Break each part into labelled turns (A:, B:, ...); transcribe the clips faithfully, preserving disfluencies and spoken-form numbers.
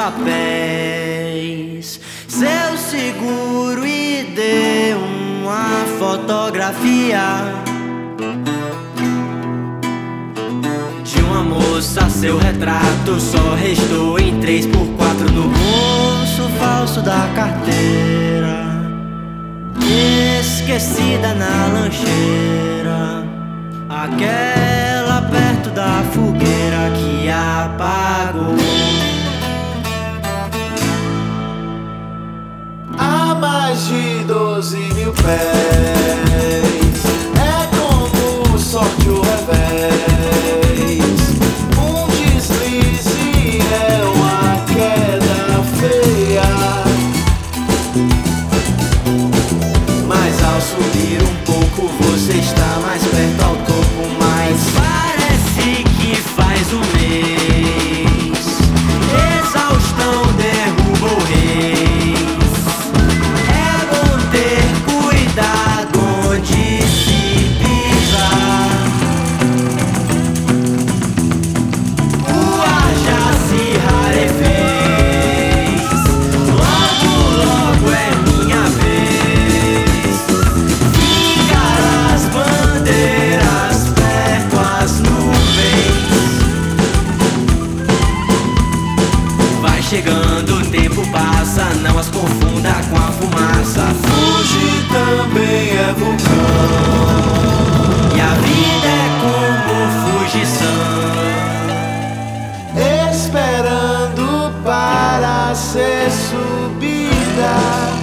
A: papéis, seu seguro e dê uma fotografia de uma moça, seu retrato só restou em três por quatro no bolso falso da carteira, esquecida na lancheira, aquela perto da fogueira que apagou.
B: A mais de doze mil pés, é como sorte o revés. Um deslize é uma queda feia,
A: mas ao subir um pouco você está mais perto ao topo, mas parece que faz um mês exaustão derruba o rei. Chegando, o tempo passa, não as confunda com a fumaça.
B: Fuji também é vulcão,
A: e a vida é como fugição,
B: esperando para ser subida.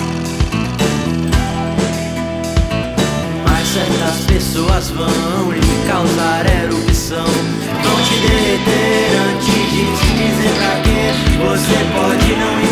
A: Mas certas pessoas vão lhe causar erupção, vão te derreter antes de te dizer pra quê. Você pode não